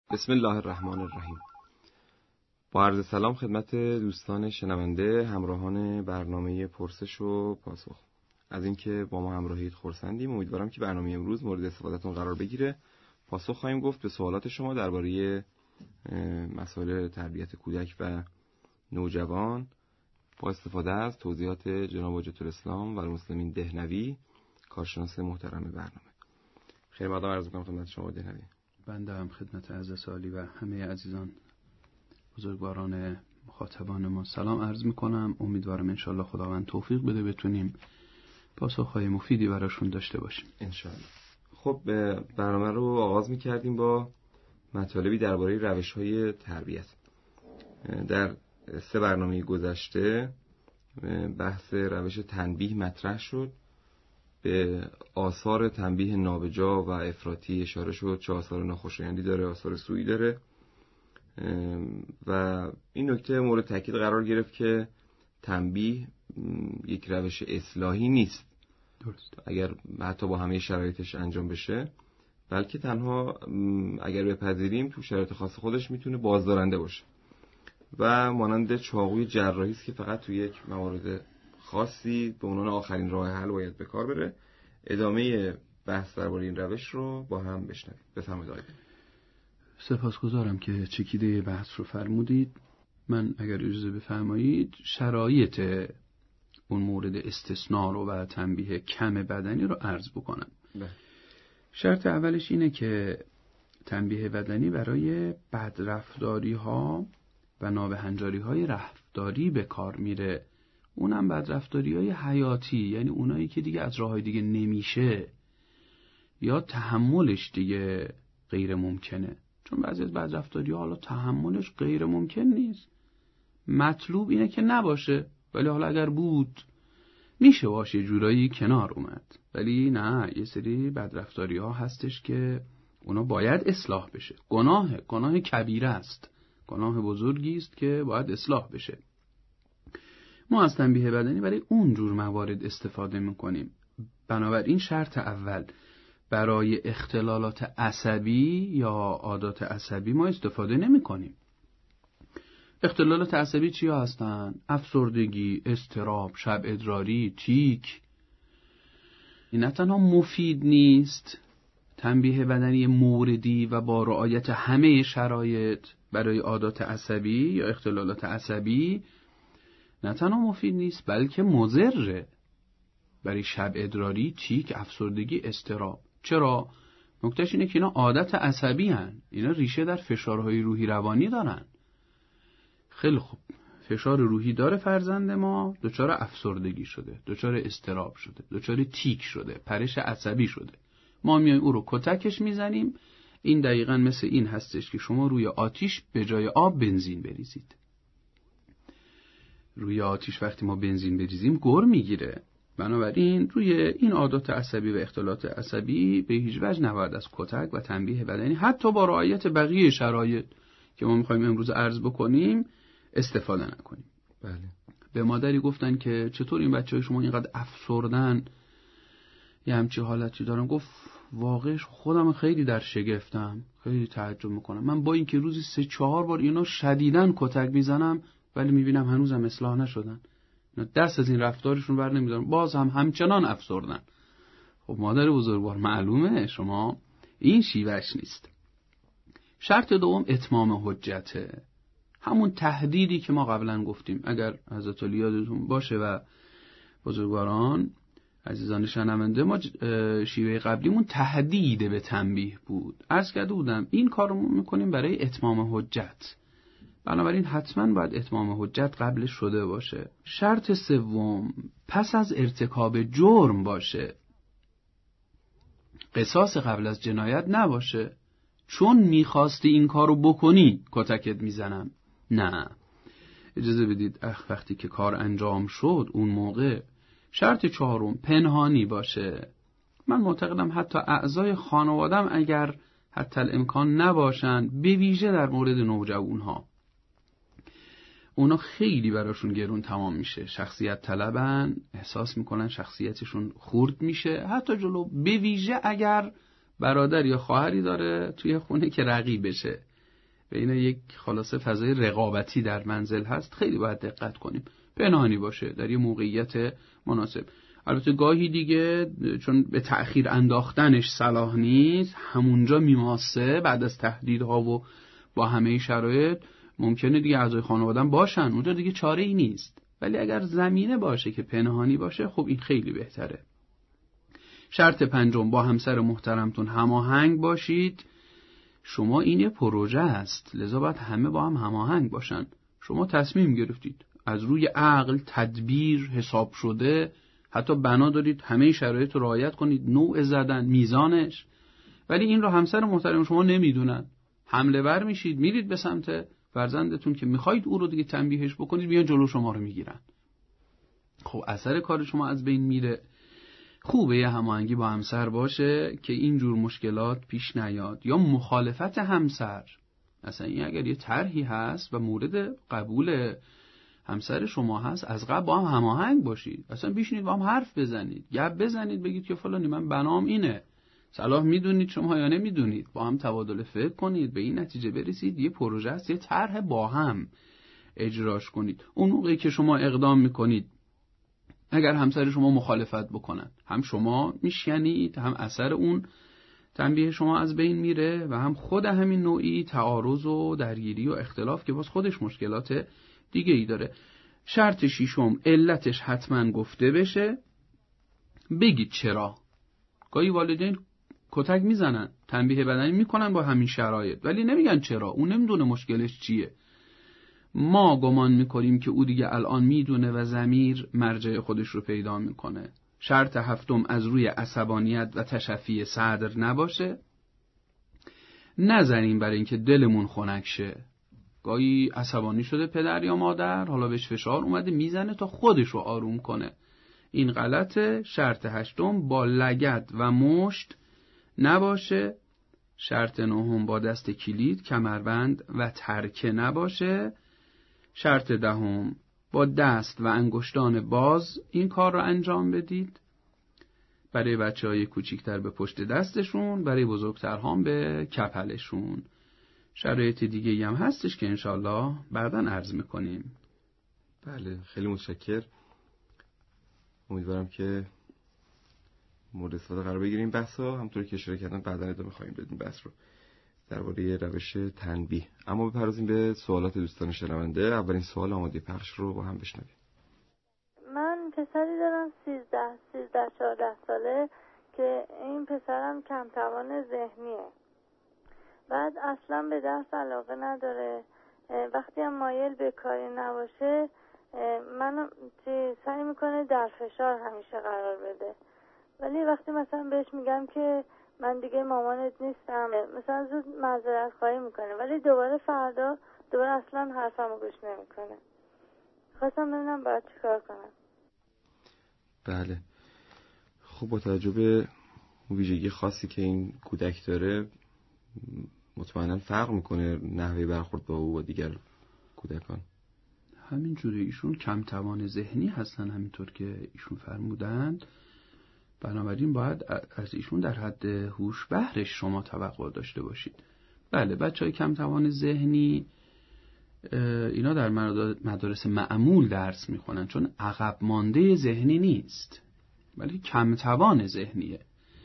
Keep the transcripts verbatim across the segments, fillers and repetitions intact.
بسم الله الرحمن الرحیم. با عرض سلام خدمت دوستان شنونده، همراهان برنامه پرسش و پاسخ. از اینکه با ما همراهید خرسندیم. امیدوارم که برنامه امروز مورد استفادهتون قرار بگیره. پاسخ خواهیم گفت به سوالات شما درباره مسائل تربیت کودک و نوجوان با استفاده از توضیحات جناب حجت الاسلام و المسلمین دهنوی، کارشناس محترم برنامه. خیر مقدم عرض می‌کنم خدمت شما دهنوی. بنده هم خدمت عزیز عالی و همه عزیزان بزرگواران مخاطبان ما سلام عرض میکنم. امیدوارم انشالله خداوند توفیق بده بتونیم پاسخهای مفیدی براشون داشته باشیم انشالله. خب برنامه رو آغاز میکردیم با مطالبی درباره روش‌های تربیت. در سه برنامه گذشته بحث روش تنبیه مطرح شد. به آثار تنبیه نابجا و افراطی اشاره شد، چه آثار ناخوشایندی داره، آثار سوئی داره و این نکته مورد تاکید قرار گرفت که تنبیه یک روش اصلاحی نیست. درست. اگر حتی با همه شرایطش انجام بشه، بلکه تنها اگر بپذیریم تو شرایط خاص خودش میتونه بازدارنده باشه و مانند چاقوی جراحی است که فقط تو یک موارد خاصی به عنوان آخرین راه حل باید به کار بره. ادامه بحث درباره این روش رو با هم بشنویم. بفرمایید آقای. سپاسگزارم که چکیده بحث رو فرمودید. من اگر اجازه بفرمایید شرایط اون مورد استثناء رو و تنبیه کم بدنی رو عرض بکنم. بله. شرط اولش اینه که تنبیه بدنی برای بدرفتاری ها و نابهنجاری های رفتاری به کار میره. اونم بدرفتاری های حیاتی، یعنی اونایی که دیگه از راه های دیگه نمیشه یا تحملش دیگه غیر ممکنه. چون بعضی از بدرفتاری ها حالا تحملش غیر ممکن نیست، مطلوب اینه که نباشه، ولی حالا اگر بود میشه باشه جورایی کنار اومد. ولی نه، یه سری بدرفتاری ها هستش که اونا باید اصلاح بشه. گناه گناه کبیره است، گناه بزرگی است که باید اصلاح بشه. ما از تنبیه بدنی برای اون جور موارد استفاده میکنیم. بنابراین شرط اول، برای اختلالات عصبی یا عادات عصبی ما استفاده نمی کنیم. اختلالات عصبی چی هستن؟ افسردگی، اضطراب، شب ادراری، تیک. این نه تنها مفید نیست، تنبیه بدنی موردی و با رعایت همه شرایط برای عادات عصبی یا اختلالات عصبی نه تنها مفید نیست، بلکه مضره برای شب ادراری، تیک، افسردگی، اضطراب. چرا؟ نکتهش اینه که اینا عادت عصبی هن. اینا ریشه در فشارهای روحی روانی دارن. خیلی خوب، فشار روحی داره فرزند ما، دچار افسردگی شده، دچار اضطراب شده، دچار تیک شده، پرش عصبی شده. ما میایم او رو کتکش میزنیم. این دقیقاً مثل این هستش که شما روی آتیش به جای آب بنزین بریزید. روی آتیش وقتی ما بنزین بریزیم گر میگیره. بنابراین روی این عادات عصبی و اختلالات عصبی به هیچ وجه نباید از کتک و تنبیه بدنی، حتی با رعایت بقیه شرایط که ما میخوایم امروز عرض بکنیم، استفاده نکنیم. بله. به مادری گفتن که چطور این بچه‌های شما اینقدر افسردن، یه همچی حالتی دارن. گفت واقعش خودم خیلی در شگفتم، خیلی تعجب میکنم. من با اینکه روزی سه چهار بار اینا شدیداً کتک میزنم، ولی میبینم هنوزم اصلاح نشدن. دست از این رفتارشون بر نمیدارن، باز هم همچنان افسردن. خب مادر بزرگوار، معلومه شما این شیوهش نیست. شرط دوم اتمام حجته، همون تهدیدی که ما قبلا گفتیم. اگر حضرت علی یادتون باشه و بزرگواران عزیزان شنونده، ما شیوه قبلیمون تهدید به تنبیه بود. عرض کرده بودم این کار رو میکنیم برای اتمام حجت. بنابراین حتما باید اتمام حجت قبلش شده باشه. شرط سوم، پس از ارتکاب جرم باشه. قصاص قبل از جنایت نباشه. چون میخواستی این کارو بکنی کتکت میزنم. نه، اجازه بدید اخ وقتی که کار انجام شد اون موقع. شرط چهارم، پنهانی باشه. من معتقدم حتی اعضای خانوادم اگر حتی الامکان نباشن، به ویژه در مورد نوجوانها، اونا خیلی براشون گرون تمام میشه. شخصیت طلبن، احساس میکنن شخصیتشون خورد میشه، حتی جلو، به ویژه اگر برادر یا خواهری داره توی خونه که رقیب بشه. بین یک خلاصه فضای رقابتی در منزل هست، خیلی باید دقت کنیم پنهانی باشه در یه موقعیت مناسب. البته گاهی دیگه چون به تأخیر انداختنش صلاح نیست، همونجا میماسه بعد از تهدیدها و با همه شرایط ممکنه دیگه اعضای خانواده باشن، اونجا دیگه چاره ای نیست. ولی اگر زمینه باشه که پنهانی باشه، خب این خیلی بهتره. شرط پنجم، با همسر محترمتون هماهنگ باشید. شما این یه پروژه است، لذا باید همه با هم هماهنگ باشن. شما تصمیم گرفتید از روی عقل، تدبیر، حساب شده، حتی بنا دارید همه شرایط رو رعایت کنید، نوع زدن، میزانش، ولی این رو همسر محترم شما نمیدونن. حمله ور میشید، میرید به سمت فرزندتون که میخواید او رو دیگه تنبیهش بکنید، میان جلو شما رو میگیرن. خب اثر کار شما از بین میره. خوبه یه هماهنگی با همسر باشه که این جور مشکلات پیش نیاد. یا مخالفت همسر، اصلا این اگر یه طرحی هست و مورد قبول همسر شما هست، از قبل با هم هماهنگ باشید، اصلا بشینید با هم حرف بزنید، گپ بزنید، بگید که فلانی من بنام اینه، صلاح میدونید شما یا نمیدونید، با هم تبادل فکر کنید، به این نتیجه برسید یه پروژه است، یه طرح با هم اجراش کنید. اون موقعی که شما اقدام میکنید، اگر همسر شما مخالفت بکنن، هم شما میشکنید، هم اثر اون تنبیه شما از بین میره و هم خود همین نوعی تعارض و درگیری و اختلاف که باز خودش مشکلات دیگه ای داره. شرط ششم، علتش حتما گفته بشه. بگید چرا. گاهی والدین کتک میزنن، تنبیه بدنی میکنن با همین شرایط، ولی نمیگن چرا، اون نمیدونه مشکلش چیه. ما گمان میکنیم که او دیگه الان میدونه و ضمیر مرجع خودش رو پیدا میکنه. شرط هفتم، از روی عصبانیت و تشفی صدر نباشه. نزنیم برای اینکه دلمون خنک شه. گاهی عصبانی شده پدر یا مادر، حالا بهش فشار اومده میزنه تا خودش رو آروم کنه. این غلطه. شرط هشتم، با لگد و مشت نباشه. شرط نهم، با دست کلید، کمربند و ترکه نباشه. شرط دهم، با دست و انگشتان باز این کار رو انجام بدید. برای بچه‌های کوچیکتر به پشت دستشون، برای بزرگترها به کپلشون. شرایط دیگه هم هستش که انشالله بعداً عرض میکنیم. بله، خیلی متشکر. امیدوارم که مورد استفاده قرار بگیریم. بحثا همونطوری که اشاره کردم بعداً ادامه خواهیم بدیم بحث رو درباره روش تنبیه. اما بپردازیم به سوالات دوستان شنونده. اولین سوال آماده پخش رو با هم بشنویم. من پسری دارم سیزده سیزده چهارده ساله که این پسرم کم توان ذهنیه. بعد اصلا به درس علاقه نداره. وقتی هم مایل به کاری نباشه من سعی میکنه در فشار همیشه قرار بده. ولی وقتی مثلا بهش میگم که من دیگه مامانت نیستم، مثلا زود معذرت خواهی میکنه، ولی دوباره فردا دوباره اصلا حرفمو گوش نمیکنه. خواستم ببینم باید چیکار کنم. بله، خب با توجه به ویژگی خاصی که این کودک داره مطمئنا فرق میکنه نحوه برخورد با او و دیگر کودکان. همین جوری ایشون کم توان ذهنی هستن، همینطور که ایشون فرمودند. بنابراین باید از ایشون در حد هوش بهرش شما توقع داشته باشید. بله، بچهای کم توان ذهنی اینا در مدارس معمول درس میخونن، چون عقب مانده ذهنی نیست ولی کم توان ذهنیه،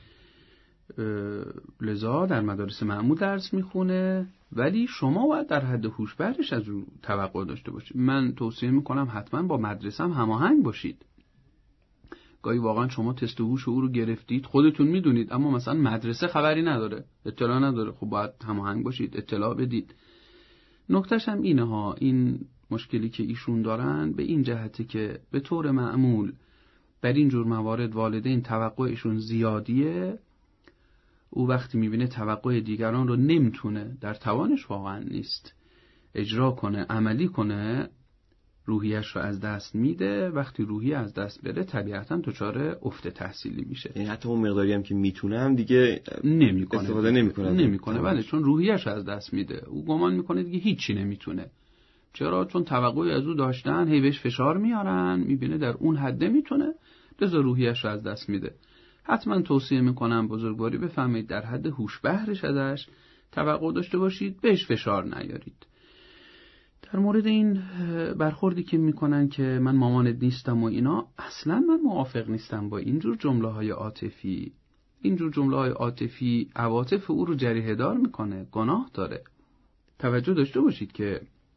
لذا در مدارس معمول درس میخونه، ولی شما باید در حد هوش بهرش از او توقع داشته باشید. من توصیه میکنم حتما با مدرسه هم هماهنگ باشید. گاهی واقعا شما تست هوش او رو گرفتید، خودتون میدونید، اما مثلا مدرسه خبری نداره، اطلاع نداره، خب باید هماهنگ باشید، اطلاع بدید. نکتهش هم اینه ها، این مشکلی که ایشون دارن به این جهته که به طور معمول بر این جور موارد والدین توقعشون زیادیه. او وقتی میبینه توقع دیگران رو نمیتونه، در توانش واقعا نیست اجرا کنه، عملی کنه، روحیش رو از دست میده. وقتی روحی از دست بره طبیعتا دچار افت تحصیلی میشه. یعنی حتی اون مقداری هم که میتونه هم دیگه نمیکنه، استفاده نمیکنه نمیکنه بله، چون روحیش از دست میده. او گمان میکنه دیگه هیچی نمیتونه. چرا؟ چون توقعی از او داشتن، هی بهش فشار میارن، میبینه در اون حد نمیتونه، لذا روحیش رو از دست میده. حتما توصیه میکنم بزرگواری بفهمید، در حد هوش بهرش ازش توقع داشته باشید بهش فشار نیارید. در مورد این برخوردی که میکنن که من مامانت نیستم و اینا، اصلا من موافق نیستم با اینجور جمله های عاطفی. اینجور جمله های عاطفی عواطف او رو جریحه دار میکنه، گناه داره. توجه داشته باشید که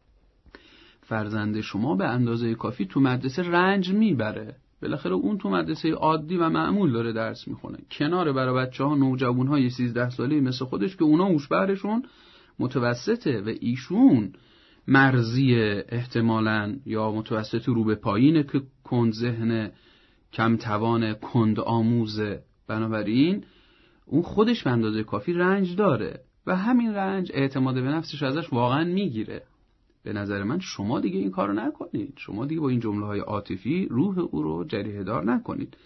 فرزند شما به اندازه کافی تو مدرسه رنج میبره. بالاخره اون تو مدرسه عادی و معمول داره درس میخونه، کنار برای بچه ها نوجوان های سیزده ساله مثل خودش که اونا هوش‌بهرشون متوسطه و ایشون مرزی احتمالاً یا متوسط رو به پایینه که کند ذهن، کم توان، کند آموزه. بنابراین اون خودش به اندازه کافی رنج داره و همین رنج اعتماد به نفسش ازش واقعا میگیره. به نظر من شما دیگه این کارو نکنید. شما دیگه با این جمله های عاطفی روح او رو جریحه دار نکنید.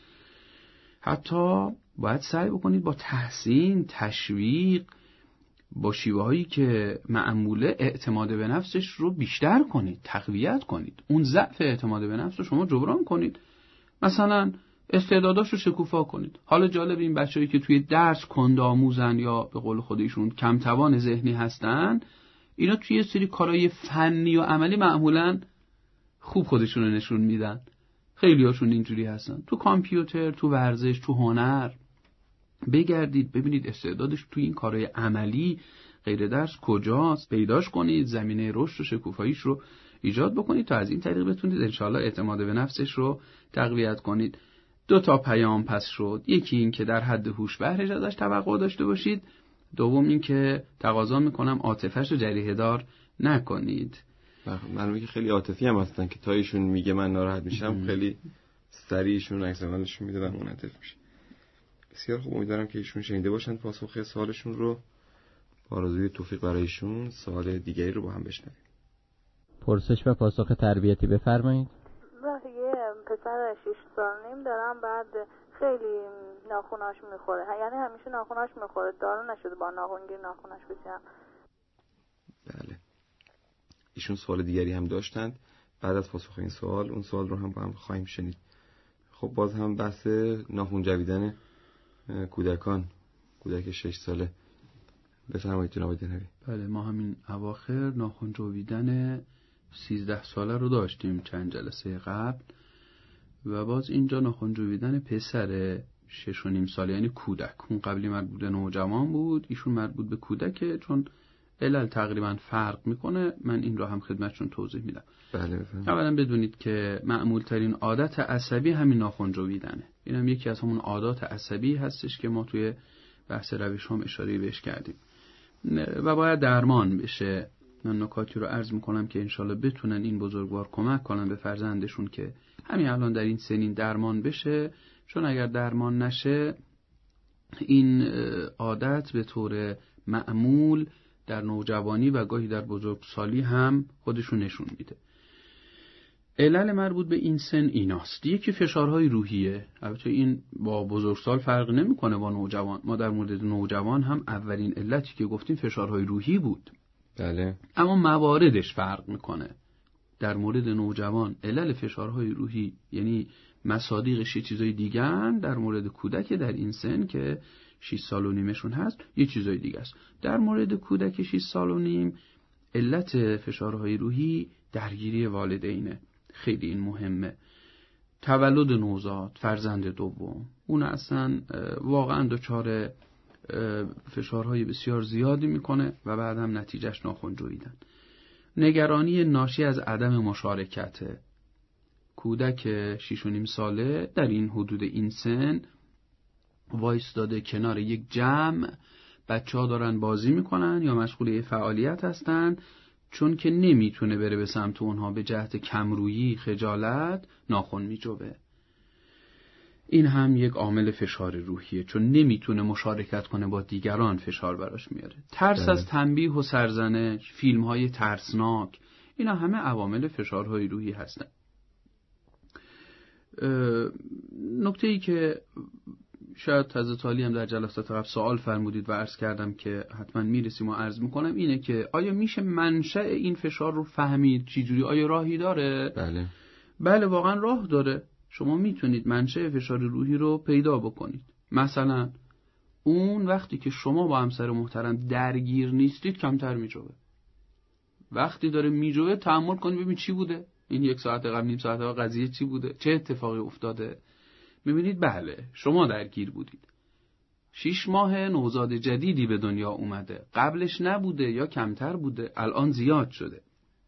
حتی باید سعی بکنید با تحسین، تشویق، با شیوه هایی که معموله اعتماد به نفسش رو بیشتر کنید، تقویت کنید. اون ضعف اعتماد به نفس رو شما جبران کنید. مثلا استعداداش رو شکوفا کنید. حالا جالب این بچه‌ای که توی درس کند آموزن یا به قول خودشون کم توان ذهنی هستن، اینا توی یه سری کارهای فنی و عملی معمولاً خوب خودشون رو نشون میدن. خیلی هاشون اینجوری هستن. تو کامپیوتر، تو ورزش، تو هنر بگردید ببینید استعدادش توی این کارهای عملی غیر درس کجاست، پیداش کنید، زمینه رشد و شکوفاییش رو ایجاد بکنید تا از این طریق بتونید انشالله اعتماد به نفسش رو تقویت کنید. دو تا پیام پس شد. یکی این که در حد هوش بهرش ازش توقع داشته باشید. دوم این که تقاضا میکنم عاطفه‌اش رو جریحه دار نکنید. من میگه خیلی عاطفی هم هستن که تا ایشون میگه من ناراحت میشم خیلی سریعشون عکس عملشون میده و منعطف میشه. بسیار خوب، امیدوارم که ایشون شنیده باشن پاسخ سوالشون رو. با آرزوی توفیق برایشون سوال دیگری رو با هم بشنویم. پرسش و پاسخ تربیتی بفرمایید. یه پسر شش سال نیم دارم، بعد خیلی ناخوناش میخوره، یعنی همیشه ناخوناش میخوره، دارو نشده با ناخونگیر ناخوناش بسیارم. بله، ایشون سوال دیگری هم داشتند. بعد از پاسخ این سوال اون سوال رو هم با هم خواهیم شنید. خب باز هم بحث ناخون جویدن کودکان، کودک شش ساله. بفرمایید جناب دنوی. بله، ما همین اواخر ناخون جویدن سیزده ساله رو داشتیم چند جلسه قبل و باز اینجا ناخون جویدن پسر شش و نیم ساله، یعنی کودک. اون قبلی مربوط به نوجوان بود، ایشون مربوط به کودکه. چون علل تقریبا فرق میکنه من این رو هم خدمتشون توضیح میدم. بله بفرمایید. اولا بدونید که معمول ترین عادت عصبی همین ناخون جویدنه. این هم یکی از همون عادات عصبی هستش که ما توی بحث روش هم اشاره بهش کردیم و باید درمان بشه. من نکاتی رو عرض میکنم که انشالله بتونن این بزرگوار کمک کنن به فرزندشون که همین الان در این سنین درمان بشه. چون اگر درمان نشه این عادت به طور معمول در نوجوانی و گاهی در بزرگسالی هم خودشون نشون میده. علل مربوط به این سن ایناست. یکی فشارهای روحیه. البته این با بزرگسال فرق نمیکنه، با نوجوان. ما در مورد نوجوان هم اولین علتی که گفتیم فشارهای روحی بود. بله. اما مواردش فرق میکنه. در مورد نوجوان علل فشارهای روحی یعنی مصادیقش یه چیزای دیگه هن. در مورد کودک در این سن که شش سال و نیمشون هست یه چیزای دیگه است. در مورد کودک شش سال و نیم علت فشارهای روحی درگیری والدینه. خیلی این مهمه. تولد نوزاد، فرزند دوم، اون اصلا واقعا دچار فشارهای بسیار زیادی میکنه و بعد هم نتیجهش ناخون جویدن. نگرانی ناشی از عدم مشارکت. کودک شش و نیم ساله در این حدود این سن وایستاده کنار یک جمع، بچه ها دارن بازی میکنن یا مشغول فعالیت هستن، چون که نمیتونه بره به سمت اونها به جهت کمرویی، خجالت ناخن میجوه. این هم یک عامل فشار روحیه، چون نمیتونه مشارکت کنه با دیگران، فشار براش میاره. ترس از تنبیه و سرزنش، فیلم های ترسناک، اینا همه عوامل فشارهای روحی هستن. نکته ای که شاید حضرت عالی هم در جلسات قبل سوال فرمودید و عرض کردم که حتما میرسیم و عرض میکنم اینه که آیا میشه منشأ این فشار رو فهمید؟ چی جوری؟ آیا راهی داره؟ بله. بله واقعا راه داره. شما میتونید منشأ فشار روحی رو پیدا بکنید. مثلا اون وقتی که شما با همسر محترم درگیر نیستید کمتر میجوه. وقتی داره میجوه تأمل کنید ببین چی بوده این یک ساعت قبل، نیم ساعت قبل قضیه چی بوده، چه اتفاقی افتاده. میبینید بله شما درگیر بودید. شش ماه نوزاد جدیدی به دنیا اومده، قبلش نبوده یا کمتر بوده، الان زیاد شده.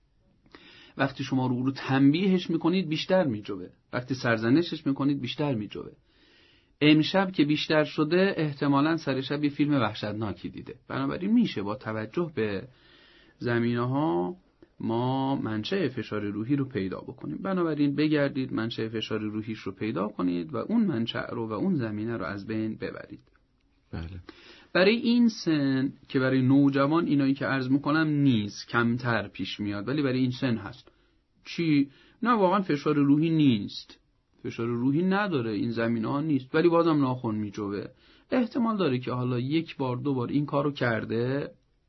وقتی شما رو رو تنبیهش میکنید بیشتر میجوه، وقتی سرزنشش میکنید بیشتر میجوه. امشب که بیشتر شده احتمالاً سر شب یه فیلم وحشتناکی دیده. بنابراین میشه با توجه به زمینه‌ها ما منشأ فشار روحی رو پیدا بکنیم. بنابراین بگردید منشأ فشار روحیش رو پیدا کنید و اون منشأ رو و اون زمینه رو از بین ببرید. بله. برای این سن که برای نوجوان اینایی که عرض میکنم نیست، کمتر پیش میاد، ولی برای این سن هست. چی؟ نه واقعا فشار روحی نیست، فشار روحی نداره، این زمینه ها نیست، ولی بازم ناخن میجوه. احتمال داره که حالا یک بار دو بار این کارو کرده،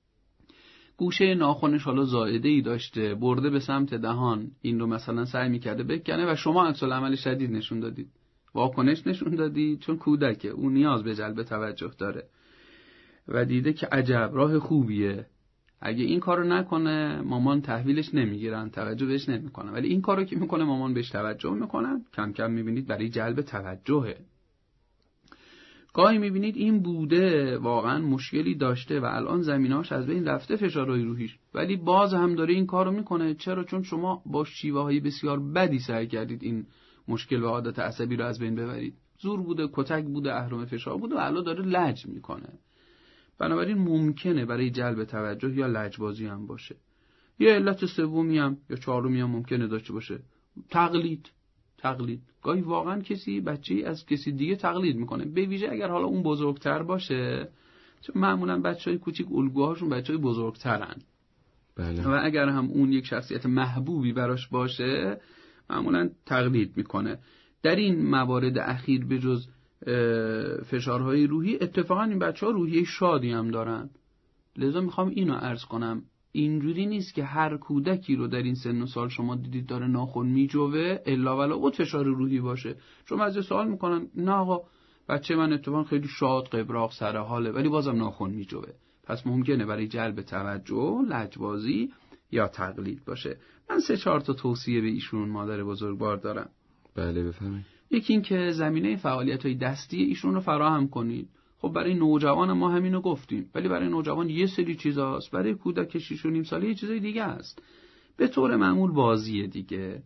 گوشه ناخنش حالا زائده ای داشته، برده به سمت دهان، این رو مثلا سعی میکرده بکنه و شما عکس العمل شدید نشون دادید، واکنش نشون دادید، چون کودکه اون نیاز به جلب توجه داره و دیده که عجب راه خوبیه، اگه این کارو نکنه مامان تحویلش نمیگیرن، توجه بهش نمیکنن، ولی این کارو که میکنه مامان بهش توجه میکنن. کم کم میبینید برای جلب توجهه. گاهی میبینید این بوده واقعا مشکلی داشته و الان زمینه‌اش از بین رفته فشارهای روحیش، ولی باز هم داره این کارو میکنه. چرا؟ چون شما با شیوه‌های بسیار بدی سعی کردید این مشکل و عادت عصبی رو از بین ببرید. زور بوده، کتک بوده، اهرم فشار بوده و الان داره لج میکنه. بنابراین ممکنه برای جلب توجه یا لجبازی هم باشه. یه علت سومی هم یا چهارمی هم ممکنه داشته باشه، تقلید. تقلید گاهی واقعا کسی بچه‌ای از کسی دیگه تقلید میکنه، به ویژه اگر حالا اون بزرگتر باشه، چون معمولا بچهای کوچیک الگوهاشون بچهای بزرگترن. بله. و اگر هم اون یک شخصیت محبوبی براش باشه معمولا تقلید میکنه. در این موارد اخیر به جز فشارهای روحی اتفاقا این بچه‌ها روحیه شادی هم دارن. لذا میخوام اینو عرض کنم، اینجوری نیست که هر کودکی رو در این سن و سال شما دیدید داره ناخن میجوه الا ولا او فشار روحی باشه. چون بعضی سوال میکنن نه آقا بچه من اتفاقا خیلی شاد، قبراق، سر حاله، ولی بازم ناخن میجوه. پس ممکنه برای جلب توجه لجبازی یا تقلید باشه. من سه چهار تا توصیه به ایشون مادر بزرگوار دارم. بله بفرمایید. یکی این که زمینه فعالیت‌های دستی ایشون رو فراهم کنید. خب برای نوجوان ما همینو گفتیم، ولی برای نوجوان یه سری چیزاست، برای کودک شش و نیم ساله یه چیزای دیگه است. به طور معمول بازی دیگه،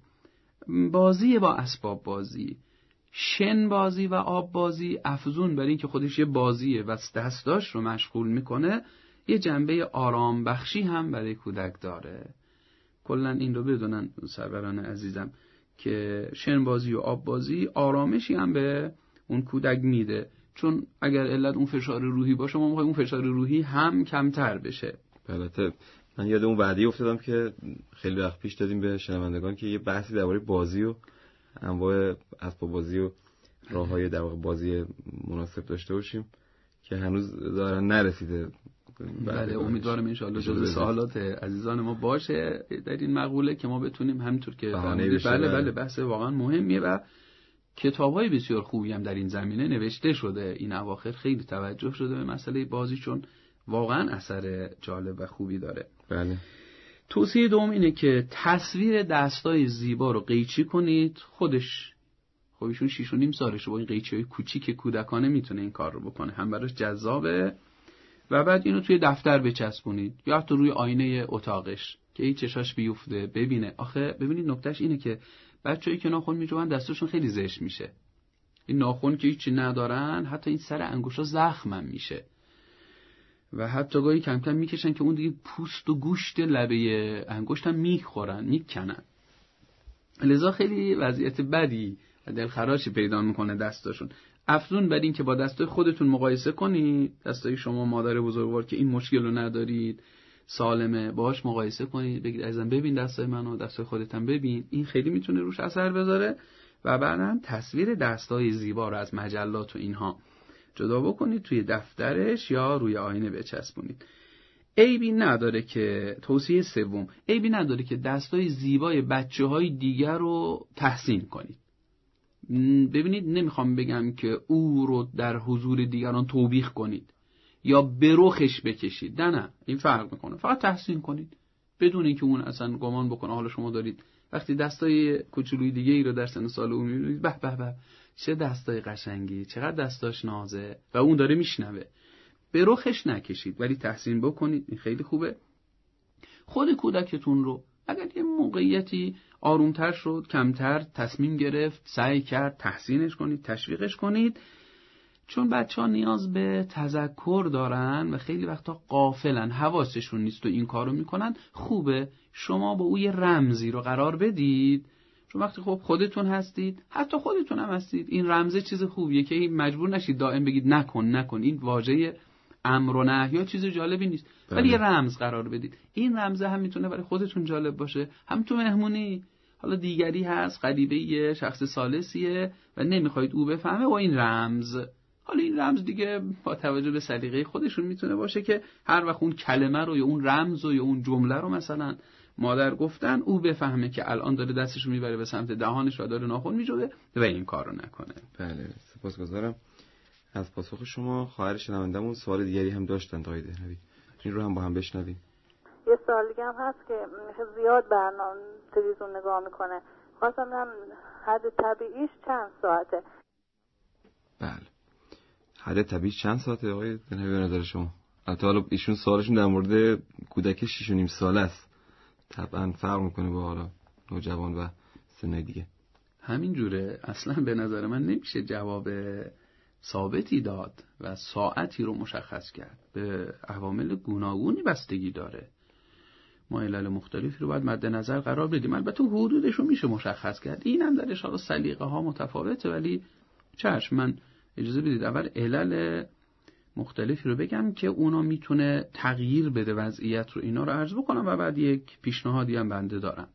بازی با اسباب بازی، شن بازی و آب بازی، افزون بر این که خودش یه بازیه و دستاش رو مشغول میکنه، یه جنبه آرام بخشی هم برای کودک داره. کلا این رو بدونن سروران عزیزم که شن بازی و آب بازی آرامشی هم به اون کودک میده، چون اگر علت اون فشار روحی باشه ما می‌خوایم اون فشار روحی هم کمتر بشه. البته من یاد اون وعده افتادم که خیلی وقت پیش دادیم به شنوندگان که یه بحثی درباره بازی و انواع اسباب بازی و راه‌های در واقع بازی مناسب داشته باشیم که هنوز دارن نرسیده. بله امیدوارم ان شاء الله جزء سوالات عزیزان ما باشه در این مقوله که ما بتونیم همینطور که بله بله بحث واقعا مهمیه و کتاب‌های بسیار خوبی هم در این زمینه نوشته شده. این اواخر خیلی توجه شده به مسئله بازی چون واقعا اثر جالب و خوبی داره. بله. توصیه دوم اینه که تصویر دستای زیبا رو قیچی کنید. خودش خب ایشون شش و نیم سالشه، با این قیچی‌های کوچیک کودکانه میتونه این کار رو بکنه، هم براش جذابه و بعد اینو توی دفتر بچسبونید یا حتی روی آینه اتاقش که این چشاش بیفته ببینه. آخه ببینید نکتهش اینه که بچه‌ای که ناخن میجوان دستشون خیلی زشت میشه. این ناخن که هیچی ندارن حتی این سر انگشتا زخم هم میشه و حتی گاهی کم کم میکشن که اون دیگه پوست و گوشت لبه انگشت هم میخورن میکنن. لذا خیلی وضعیت بدی و دلخراشی پیدا میکنه دستاشون. افزون بر این که با دستای خودتون مقایسه کنید، دستای شما مادر بزرگوار که این مشکل رو ندارید سالمه، باهاش مقایسه کنید، بگید عزیزم ببین دستای منو، دستای خودت هم ببین. این خیلی میتونه روش اثر بذاره و بعداً تصویر دستای زیبا رو از مجلات و اینها جدا بکنید توی دفترش یا روی آینه بچسبونید. عیبی نداره که توصیه سوم، عیبی نداره که دستای زیبای بچه‌های دیگر رو تحسین کنید. ببینید نمیخوام بگم که او رو در حضور دیگران توبیخ کنید یا به رخش بکشید، نه نه، این فرق میکنه. فقط تحسین کنید بدون اینکه اون اصلا گمان بکنه. حالا شما دارید وقتی دستای کوچولوی دیگه ای رو در سن سال اون میبینید، به به به چه دستای قشنگی، چقدر دستاش نازه، و اون داره میشنوه، به رخش نکشید ولی تحسین بکنید، این خیلی خوبه. خود کودکتون رو اگر یه موقعیتی آرومتر شد، کمتر تصمیم گرفت، سعی کرد، تحسینش کنید، تشویقش کنید، چون بچه ها نیاز به تذکر دارن و خیلی وقتا غافلن، حواسشون نیست و این کارو میکنن. خوبه شما با او یه رمزی رو قرار بدید، چون وقتی خب خودتون هستید، حتی خودتون هم هستید، این رمزه چیز خوبیه که مجبور نشید دائم بگید نکن نکن. این واژه امر و نهی یا چیز جالبی نیست، ولی یه رمز قرار بدید. این رمزه هم میتونه برای خودتون جالب باشه، هم تو مهمونی حالا دیگری هست، غریبه‌ایه، شخص ثالثیه و نمیخواید او بفهمه، و این رمز، حالا این رمز دیگه با توجه به سلیقه خودشون میتونه باشه که هر وقت اون کلمه رو یا اون رمز رو یا اون جمله رو مثلا مادر گفتن، او بفهمه که الان داره دستشو میبره به سمت دهانش و داره ناخن میجوه و این کارو نکنه. بله، سپاسگزارم از پاسخ شما. خواهر شنوندمون سوال دیگری هم داشتن آقای دهنوی، این رو هم با هم بشنویم. یه سوال دیگه هم هست که زیاد برنامه تلویزیون نگاه میکنه، خواستم ببینم حد طبیعیش چند ساعته؟ بله، حد طبیعیش چند ساعته آقای دهنوی به نظر شما؟ البته حالا ایشون سوالشون در مورد کودک شش و نیم ساله است، طبعا فرق میکنه با حالا نوجوان و سن دیگه. همین جوره، اصلا به نظر من نمیشه جواب ثابتی داد و ساعتی رو مشخص کرد، به عوامل گوناگونی بستگی داره. ما علل مختلفی رو باید مد نظر قرار بدیم، البته حدودش رو میشه مشخص کرد، اینم درش حالا سلیقه ها متفاوته، ولی چشم من اجازه بدید اول علل مختلفی رو بگم که اونا میتونه تغییر بده وضعیت رو، اینا رو عرض بکنم و بعد یک پیشنهادی هم بنده دارم.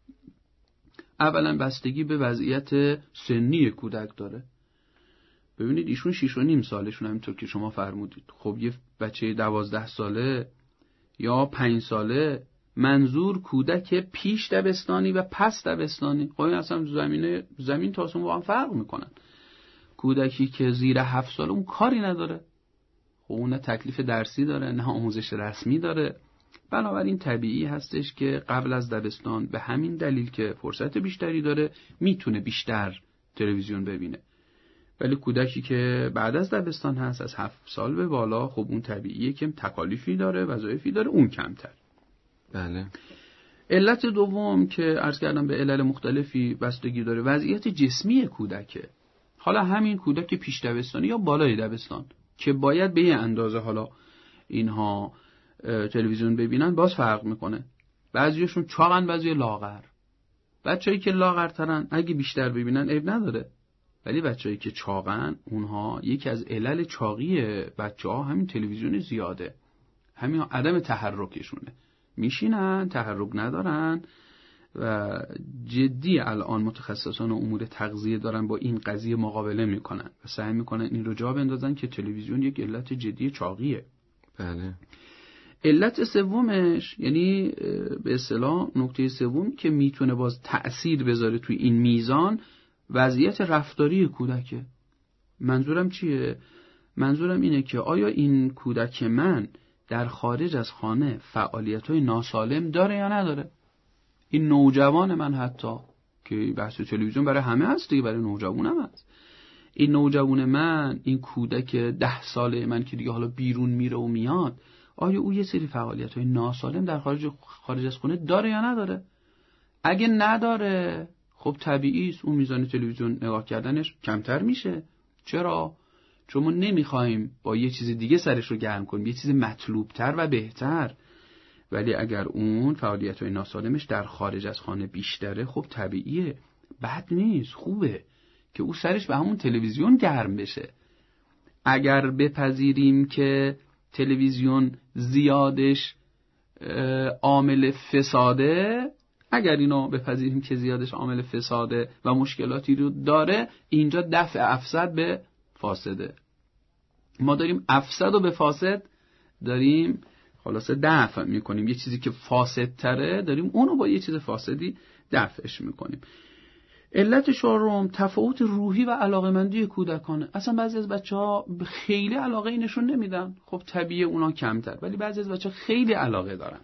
اولا بستگی به وضعیت سنی کودک داره. ببینید ایشون شش و نیم سالشون، همینطور که شما فرمودید، خب یه بچه دوازده ساله یا پنج ساله، منظور کودک پیش دبستانی و پس دبستانی، خب این اصلا زمینه زمین تا آسمون با هم فرق میکنن. کودکی که زیر هفت ساله اون کاری نداره، خب اون نه تکلیف درسی داره نه آموزش رسمی داره، بنابراین طبیعی هستش که قبل از دبستان به همین دلیل که فرصت بیشتری داره میتونه بیشتر تلویزیون ببینه. ولی کودکی که بعد از دبستان هست، از هفت سال به بالا، خب اون طبیعیه که تکالیفی داره، وظایفی داره، اون کمتر. بله. علت دوم که عرض کردم به علل مختلفی بستگی داره، وضعیت جسمی کودکه. حالا همین کودک پیش دبستانی یا بالای دبستان که باید به یه اندازه حالا اینها تلویزیون ببینن، باز فرق میکنه. بعضیشون چاقن، بعضی لاغر. بچه‌ای که لاغرترن اگه بیشتر ببینن عیب نداره، ولی بچه‌ای که چاقن، اونها یکی از علل چاقی بچه‌ها همین تلویزیون زیاده، همین عدم تحرکشونه، میشینن تحرک ندارن و جدی الان متخصصان امور تغذیه دارن با این قضیه مقابله میکنن و سعی میکنن این رو جا بندازن که تلویزیون یک علت جدی چاقیه. بله. علت سومش، یعنی به اصطلاح نکته سوم که میتونه باز تأثیر بذاره توی این میزان، وضعیت رفتاری کودکه. منظورم چیه؟ منظورم اینه که آیا این کودک من در خارج از خانه فعالیت‌های ناسالم داره یا نداره؟ این نوجوان من حتی که بحث تلویزیون برای همه هست دیگه، برای نوجوان هم هست. این نوجوان من، این کودک ده ساله من که دیگه حالا بیرون میره و میاد، آیا او یه سری فعالیت‌های ناسالم در خارج خارج از خونه داره یا نداره؟ اگه نداره، خب طبیعی است اون میزان تلویزیون نگاه کردنش کمتر میشه. چرا؟ چون ما نمیخوایم با یه چیز دیگه سرش رو گرم کنیم، یه چیز مطلوبتر و بهتر. ولی اگر اون فعالیت‌های ناسالمش در خارج از خانه بیشتره، خب طبیعیه، بد نیست، خوبه که او سرش به همون تلویزیون گرم بشه. اگر بپذیریم که تلویزیون زیادش عامل فساده، اگر اینو بپذیریم که زیادش عامل فساده و مشکلاتی رو داره، اینجا دفع افسد به فاسده. ما داریم افسد و به فاسد داریم خلاصه دفع میکنیم، یه چیزی که فاسد تره داریم اونو با یه چیز فاسدی دفعش میکنیم. علت چهارم تفاوت روحی و علاقه‌مندی کودکانه. اصلا بعضی از بچه‌ها خیلی علاقه ای نشون نمیدن، خب طبیعیه اونا کمتر، ولی بعضی از بچه‌ها خیلی علاقه دارن،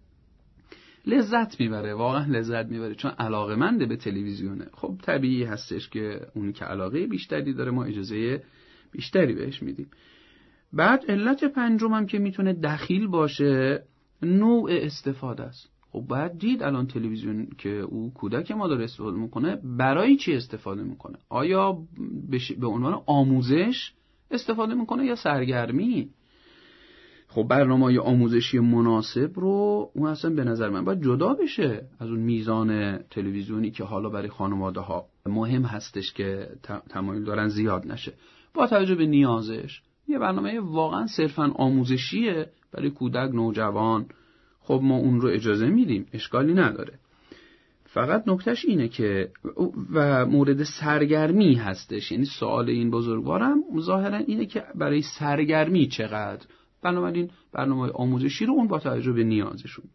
لذت میبره، واقعا لذت میبره چون علاقه‌منده به تلویزیونه. خب طبیعی هستش که اون که علاقه بیشتری داره ما اجازه بیشتری بهش میدیم. بعد علت پنجم هم که میتونه دخیل باشه نوع استفاده است. خب باید دید الان تلویزیون که او کودک ما داره استفاده میکنه برای چی استفاده میکنه؟ آیا به عنوان آموزش استفاده میکنه یا سرگرمی؟ خب برنامه‌های آموزشی مناسب رو اون اصلا به نظر من باید جدا بشه از اون میزان تلویزیونی که حالا برای خانواده ها مهم هستش که تمایل دارن زیاد نشه. با توجه به نیازش یه برنامه واقعا صرفاً آموزشیه برای کودک نوجوان، خب ما اون رو اجازه میدیم، اشکالی نداره. فقط نکتهش اینه که و مورد سرگرمی هستش، یعنی سوال این بزرگوارم ظاهرا اینه که برای سرگرمی چقدر، بنابراین برنامه آموزشی رو اون با توجه به نیازشون.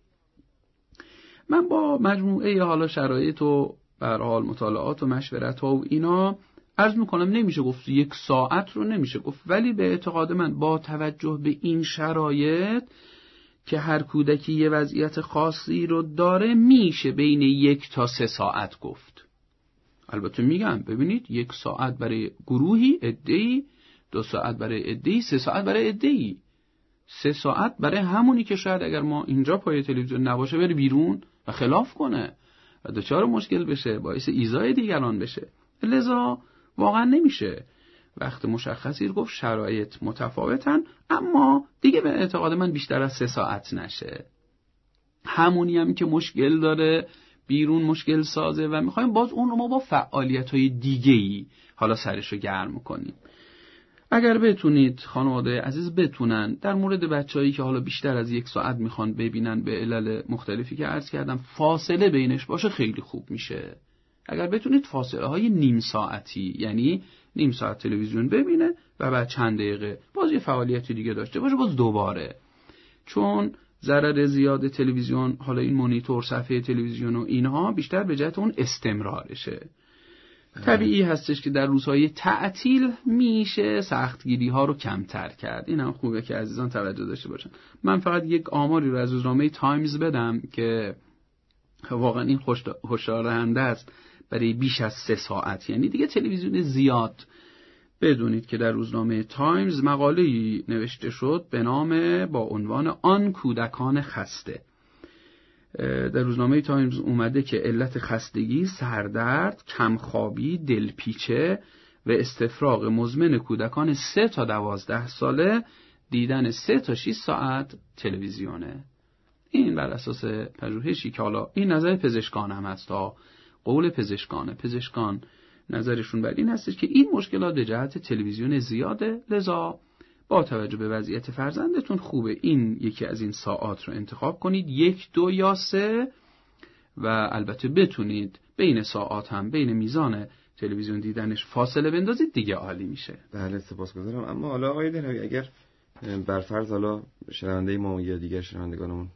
من با مجموعه حالا شرایط و به هر حال مطالعات و مشورت ها و اینا عرض میکنم نمیشه گفت یک ساعت رو نمیشه گفت، ولی به اعتقاد من با توجه به این شرایط که هر کودکی یه وضعیت خاصی رو داره میشه بین یک تا سه ساعت گفت. البته میگم ببینید یک ساعت برای گروهی عده‌ای، دو ساعت برای عده‌ای، سه ساعت برای عده‌ای، سه ساعت برای همونی که شاید اگر ما اینجا پای تلویزیون نباشه بره بیرون و خلاف کنه و دچار مشکل بشه، باعث ایذای دیگران بشه. لذا واقعا نمیشه وقت مشخصی گفت، شرایط متفاوتن، اما دیگه به اعتقاد من بیشتر از سه ساعت نشه. همونی هم که مشکل داره بیرون مشکل سازه و میخوایم باز اون رو ما با فعالیت‌های دیگه‌ای حالا سرشو گرم کنیم. اگر بتونید خانواده عزیز بتونن در مورد بچه‌هایی که حالا بیشتر از یک ساعت میخوان ببینن به علل مختلفی که عرض کردم فاصله بینش باشه خیلی خوب میشه. اگر بتونید فاصله های نیم ساعتی، یعنی نیم ساعت تلویزیون ببینه و بعد چند دقیقه باز یه فعالیتی دیگه داشته باشه باز دوباره، چون ضرر زیاد تلویزیون، حالا این مانیتور، صفحه تلویزیون و اینها بیشتر به جهت اون استمرارشه. طبیعی هستش که در روزهای تعطیل میشه سختگیری ها رو کمتر کرد. این هم خوبه که عزیزان توجه داشته باشن. من فقط یک آماری رو از روزنامه تایمز بدم که واقعا این هشدار دهنده است برای بیش از سه ساعت، یعنی دیگه تلویزیون زیاد. بدونید که در روزنامه تایمز مقاله‌ای نوشته شد به نام با عنوان آن کودکان خسته. در روزنامه تایمز اومده که علت خستگی، سردرد، کمخوابی، دلپیچه و استفراغ مزمن کودکان سه تا دوازده ساله دیدن سه تا شش ساعت تلویزیونه. این بر اساس پژوهشی که حالا این نظر پزشکان هم هست، تا قول پزشکانه. پزشکان نظرشون بر این هستش که این مشکلات به جهت تلویزیون زیاده، لذا با توجه به وضعیت فرزندتون خوبه این یکی از این ساعات رو انتخاب کنید، یک، دو یا سه، و البته بتونید بین ساعات هم بین میزان تلویزیون دیدنش فاصله بندازید، دیگه عالی میشه. بله سپاسگزارم. اما حالا آقای دهلوی اگر بر فرض حالا شنونده ما یا دیگر شنوندگانمون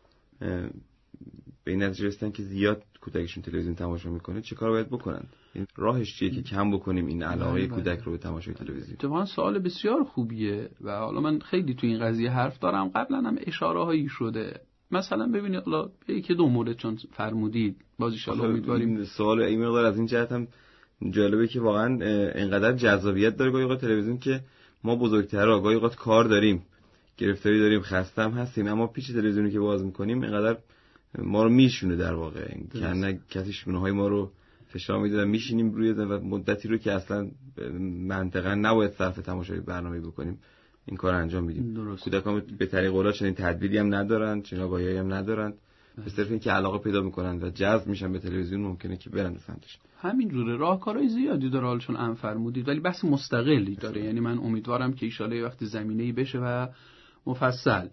به این نتیجه رسیدن که زیاد کودکشون تلویزیون تماشا میکنه، چه کار باید بکنن؟ این راهش چیه که کم بکنیم این علاقه کودک رو به تماشای تلویزیون؟ اتفاقا سوال بسیار خوبیه و حالا من خیلی تو این قضیه حرف دارم، قبلا هم اشاره هایی شده. مثلا ببینید حالا یکی دو مورد چون فرمودید باز ان شاء الله امیدواریم. سوال این مقدار از این جهت هم جالبه که واقعا اینقدر جذابیت داره گاهی اوقات تلویزیون که ما بزرگترا گاهی اوقات کار داریم، گرفتاری داریم، خسته هم هستیم، اما پیچ تلویزیونی که باز میکنیم اینقدر ما رو میشونه، در واقع کنه کسی شونه های ما رو فشار میده و میشینیم روی و مدتی رو که اصلا منطقا نباید صرف تماشای برنامه بکنیم این کار انجام میدیم. کودکان به طریق اولا چنین تدبیری هم ندارن، چنین آگاهی هم ندارن، به صرف اینکه علاقه پیدا میکنن و جذب میشن به تلویزیون ممکنه که برن سمتش. همین جوره راهکارهای زیادی داره حالشون ان فرمودید، ولی بحث مستقلی داره. یعنی من امیدوارم که ان شاء الله وقتی زمینه‌ای بشه و مفصل.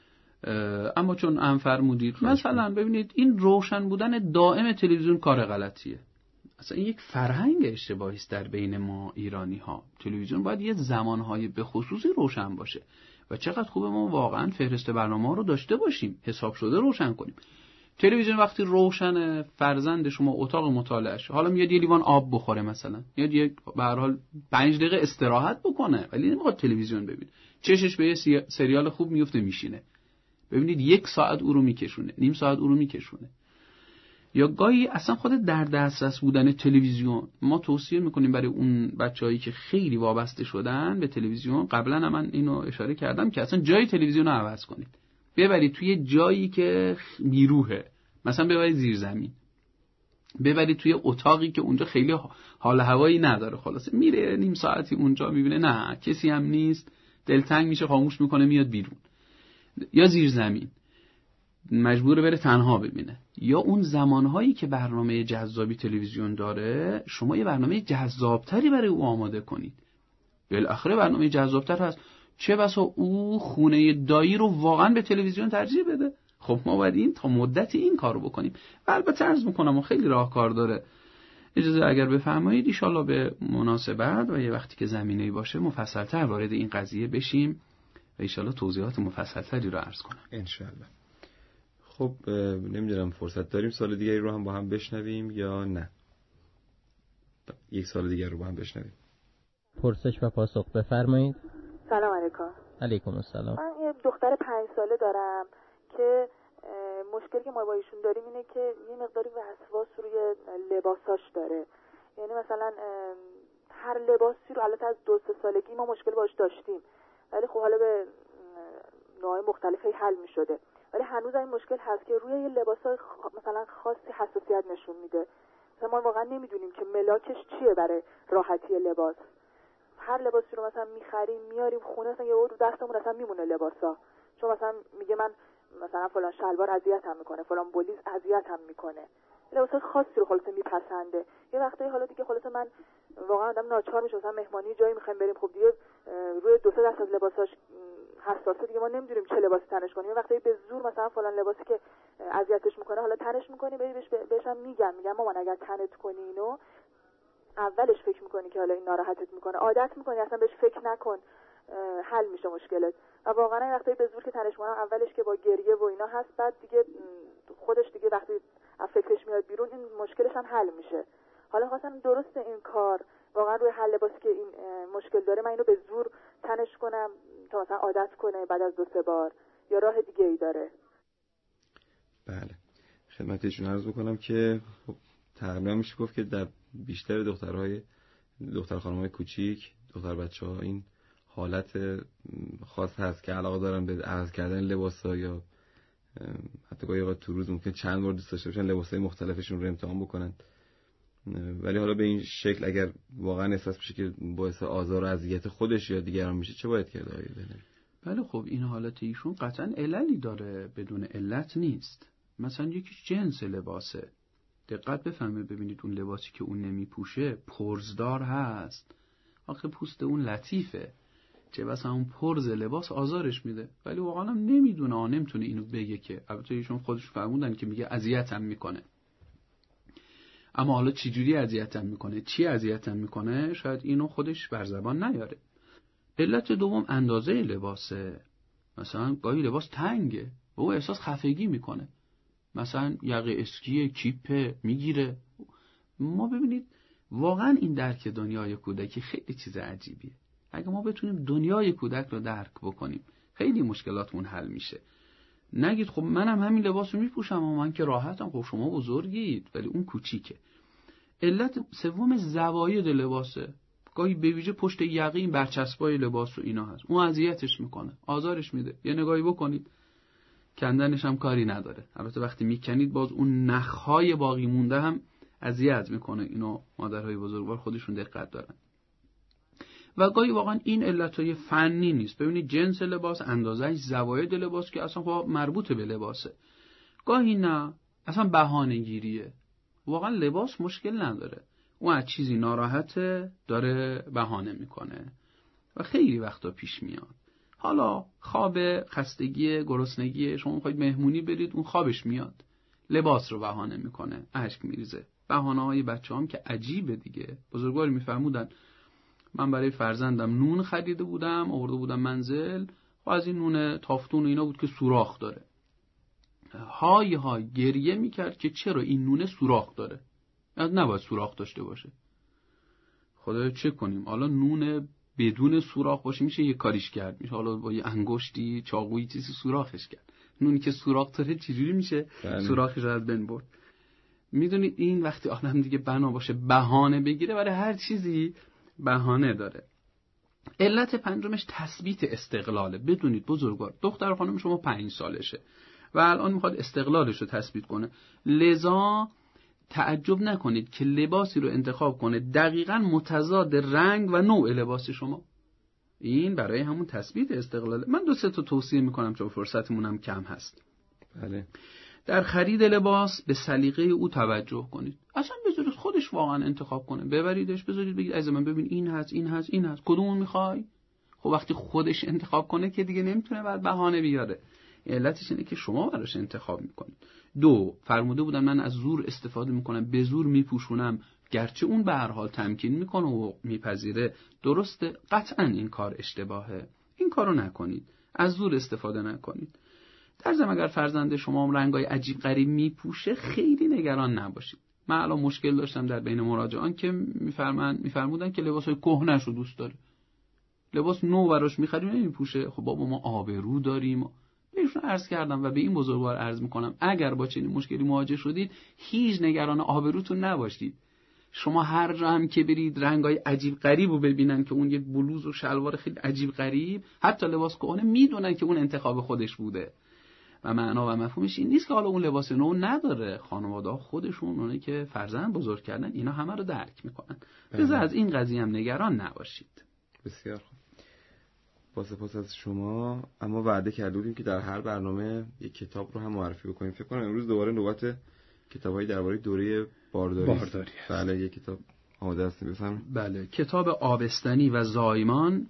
اما چون ان فرمودید مثلا ببینید این روشن بودن دائم تلویزیون کار غلطیه. اصلا این یک فرهنگ اشتباهی است در بین ما ایرانی ها. تلویزیون باید یه زمانهای به خصوصی روشن باشه و چقدر خوبه ما واقعا فهرست برنامه رو داشته باشیم، حساب شده روشن کنیم. تلویزیون وقتی روشنه، فرزند شما اتاق مطالعه‌اش، حالا میاد یه لیوان آب بخوره مثلا، میاد یه به هر حال پنج دقیقه استراحت بکنه، ولی نمیخواد تلویزیون ببینه. چشش به یه سریال خوب میفته میشینه. ببینید یک ساعت او رو میکشونه، نیم ساعت او رو میکشونه. یا گاهی اصلا خود در دسترس بودن تلویزیون، ما توصیه میکنیم برای اون بچه‌هایی که خیلی وابسته شدن به تلویزیون، قبلا هم من اینو اشاره کردم که اصلا جای تلویزیون رو عوض کنید، ببرید توی جایی که بیروحه، مثلا ببرید زیر زمین، ببرید توی اتاقی که اونجا خیلی حال هوایی نداره، خلاصه میره نیم ساعتی اونجا میبینه نه کسی هم نیست، دلتنگ میشه، خاموش میکنه میاد بیرون. یا زیر زمین مجبور بره تنها ببینه. یا اون زمانهایی که برنامه جذابی تلویزیون داره، شما یه برنامه جذابتری برای او آماده کنید. بالاخره برنامه جذابتر هست، چه بسا او خونه دایی رو واقعا به تلویزیون ترجیح بده. خب ما باید این تا مدتی این کارو بکنیم. البته عرض میکنم و خیلی راهکار داره. اجازه اگر بفرمایید ان شاءالله به مناسبت و یه وقتی که زمینه‌ای باشه مفصل‌تر وارد این قضیه بشیم و ان شاءالله توضیحات مفصل‌تری رو عرض کنم ان شاءالله. خب نمیدونم فرصت داریم سال دیگری رو هم با هم بشنویم یا نه؟ یک سال دیگر رو با هم بشنویم. پرسش و پاسخ بفرمایید. سلام علیکم. علیکم السلام. من یه دختر پنج ساله دارم که مشکلی که ما با ایشون داریم اینه که یه مقداری وسواس روی لباساش داره. یعنی مثلا هر لباسی رو البته از دو سه سالگی ما مشکل باش داشتیم، ولی خب حالا به نوع مختلفی حل می شده، ولی هنوز این مشکل هست که روی یه لباسای مثلا خاصی حساسیت نشون میده. مثلا ما واقعا نمیدونیم که ملاکش چیه برای راحتی لباس. هر لباسی رو مثلا میخریم میاریم خونه، مثلا یه رو دستمون اصلا میمونه لباسا، چون مثلا میگه من مثلا فلان شلوار اذیتم میکنه، فلان بلیز اذیتم میکنه، لباسای خاصی رو خلاصه میپسنده. یه وقتایی حالا دیگه خلاصه من واقعا آدم ناچار میشه، مثلا مهمانی جایی میخوایم بریم، خب دیگه روی دو سه دست از لباساش حساسه دیگه، ما نمیدونیم چه لباسی تنش کنیم. یه وقتایی به زور مثلا فلان لباسی که اذیتش میکنه حالا تنش میکنی، بهش بهشم میگم میگم مامان اگر تنت کنی اینو اولش فکر میکنی که حالا این ناراحتت میکنه، عادت میکنی اصلا بهش فکر نکن، حل میشه مشکلت. و واقعا این وقتایی به زور که تنش میکنم اولش که با گریه و اینا هست، بعد دیگه خودش دیگه وقتی از فکرش میاد بیرون این مشکلش هم حل میشه. حالا خواستم درست این کار واقعا روی حل لباسی که این مشکل داره من اینو به زور تنش کنم تا مثلا عادت کنه بعد از دو سه بار، یا راه دیگه ای داره؟ بله خدمتتون عرض بکنم که خب تقریبا میشه گفت که در بیشتر دخترهای دختر خانم‌های کوچیک، دختر بچه‌ها این حالت خاص هست که علاقه دارن به عوض کردن لباسا، یا حتی گاهی اوقات تو روز ممکن چند بار دوست داشته باشن لباسای مختلفشون رو امتحان بکنن. ولی حالا به این شکل اگر واقعا احساس بشه که باعث آزار و اذیت خودش یا دیگران میشه چه باید کرد آقای بنوی؟ بله خب این حالت ایشون قطعا عللی داره، بدون علت نیست. مثلا یکیش جنس لباسه. دقت بفهمید ببینید اون لباسی که اون نمیپوشه پرزدار هست، آخه پوست اون لطیفه، چه بسا اون پرز لباس آزارش میده، ولی واقعا هم نمیدونه، نمیتونه اینو بگه که، البته ایشون خودش فرمودن که میگه اذیتم میکنه. اما حالا چی جوری اذیتم میکنه، چی اذیتم میکنه، شاید اینو خودش بر زبان نیاره. علت دوم اندازه لباسه. مثلا گاهی لباس تنگه و او احساس خفگی میکنه، مثلا یقه اسکی کیپ میگیره. ما ببینید واقعا این درک دنیای کودکی خیلی چیز عجیبیه. اگه ما بتونیم دنیای کودک رو درک بکنیم خیلی مشکلاتمون حل میشه. نگید خب منم همین لباس رو میپوشم و من که راحتم، خب شما بزرگید ولی اون کوچیکه. علت سوم زواید لباسه. گاهی به ویژه پشت یقه این برچسبای لباس و اینا هست، اون اذیتش میکنه، آزارش میده. یه نگاهی بکنید کندنش هم کاری نداره، البته وقتی میکنید باز اون نخهای باقی مونده هم اذیت میکنه. اینو مادرهای بزرگوار خودشون دقت دارن. و گاهی واقعا این علتای فنی نیست. ببینید جنس لباس، اندازه‌اش، زواید لباس که اصلا خب مربوط به لباسه. گاهی نه، اصلا بهانه‌گیریه. واقعا لباس مشکل نداره، اون از چیزی ناراحته داره بهانه میکنه و خیلی وقتا پیش میاد. حالا خواب، خستگی، گرسنگی، شما میخواید مهمونی برید اون خوابش میاد، لباس رو بهانه میکنه، اشک میریزه. بهانه‌های بچه‌هام که عجیبه دیگه. بزرگوار میفرمودن من برای فرزندم نون خریده بودم، آورده بودم منزل، و از این نون تافتون و اینا بود که سوراخ داره. های های گریه میکرد که چرا این نونه سوراخ داره، نباید سوراخ داشته باشه. خدا چه کنیم؟ حالا نون بدون سوراخ باشه میشه یه کاریش کرد، میشه حالا با یه انگشتی چاقویی چیزی سوراخش کرد. نونی که سوراخ داره چجوری میشه سوراخش رو از بین برد؟ میدونید این وقتی آدم دیگه بنا باشه بهانه بگیره، برای هر چیزی بهانه داره. علت پنجمش تثبیت استقلاله. بدونید بزرگوار، دختر خانم شما پنج سالشه و الان میخواد استقلالش رو تثبیت کنه، لذا تعجب نکنید که لباسی رو انتخاب کنه دقیقاً متضاد رنگ و نوع لباس شما. این برای همون تثبیت استقلاله. من دو سه تا توصیه میکنم چون فرصتمون هم کم هست. بله. در خرید لباس به سلیقه او توجه کنید. اصلا بذارید خودش واقعا انتخاب کنه. ببریدش، بذارید بگید از من ببین این هست، این هست، این هست، کدومو میخوای؟ خب وقتی خودش انتخاب کنه که دیگه نمیتونه بعد بهانه بیاره. علتش اینه که شما براش انتخاب میکنید. دو، فرموده بودن من از زور استفاده میکنم، به زور میپوشونم، گرچه اون به هر حال تمکین میکنه و میپذیره. درسته، قطعا این کار اشتباهه. این کارو نکنید. از زور استفاده نکنید. در ضمن اگر فرزند شما هم رنگای عجیب غریب میپوشه خیلی نگران نباشید. من الان مشکل داشتم در بین مراجعان که میفرمن میفرمودن که لباسای کهنه‌شو دوست داره، لباس نو براش میخریم نمیپوشه. خب بابا ما آبرو داریم. بهشون عرض کردم و به این بزرگوار عرض میکنم اگر با چنین مشکلی مواجه شدید هیچ نگران آبروتون نباشید. شما هر جا هم که برید رنگای عجیب غریب رو ببینن که اون یک بلوز و شلوار خیلی عجیب غریب، حتی لباس کهنه، میدونن که اون انتخاب خودش بوده و معنا و مفهومش این نیست که حالا اون لباس نو نداره. خانواده خودشون، اونایی که فرزند بزرگ کردن، اینا همه رو درک میکنن. لذا از این قضیه هم نگران نباشید. بسیار خوب. با سپاس از شما. اما وعده کرده بودیم که در هر برنامه یک کتاب رو هم معرفی بکنیم. فکر کنم امروز دوباره نوبت کتابای درباره دوره بارداری است. بارداری. بله، یک کتاب آماده است بفرمایید. بله، کتاب آبستنی و زایمان.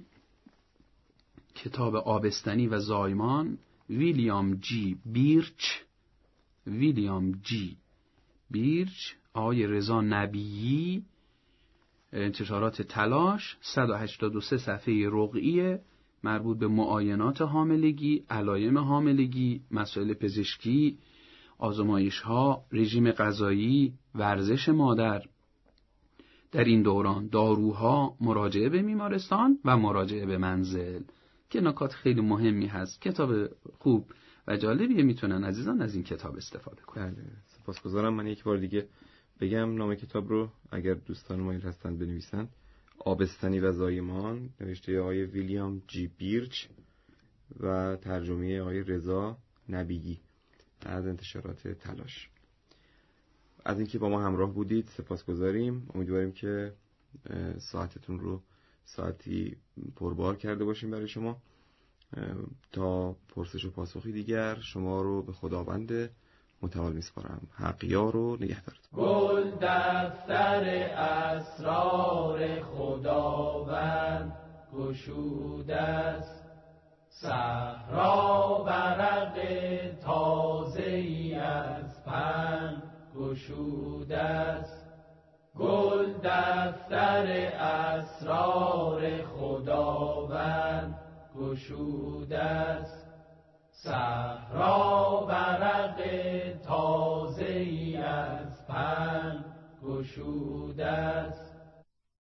کتاب آبستنی و زایمان، ویلیام جی بیرچ. ویلیام جی بیرچ، آقای رضا نبیی، انتشارات تلاش، صد و هشتاد و سه صفحه رقعیه، مربوط به معاینات حاملگی، علایم حاملگی، مسائل پزشکی، آزمایش‌ها، رژیم غذایی، ورزش مادر در این دوران، داروها، مراجعه به بیمارستان و مراجعه به منزل که نکات خیلی مهمی هست. کتاب خوب و جالبیه، میتونن عزیزان از این کتاب استفاده کنن. بله، سپاسگزارم. من یک بار دیگه بگم نام کتاب رو اگر دوستان مایل هستن بنویسن. آبستنی و زایمان، نوشته آقای ویلیام جی بیرچ و ترجمه آقای رضا نبیی از انتشارات تلاش. از اینکه با ما همراه بودید سپاسگزاریم. امیدواریم که ساعتتون رو ساعتی پربار کرده باشیم برای شما. تا پرسش و پاسخی دیگر شما رو به خداوند متعال میسپارم. حقیار رو نگهدارید. گل دفتر اسرار خداوند گشوده است، صحرا برق تازه‌ای از پن گشوده است. گل دفتر اسرار خداوند گشوده است، صحرا برق تازه‌ای از پن گشوده است.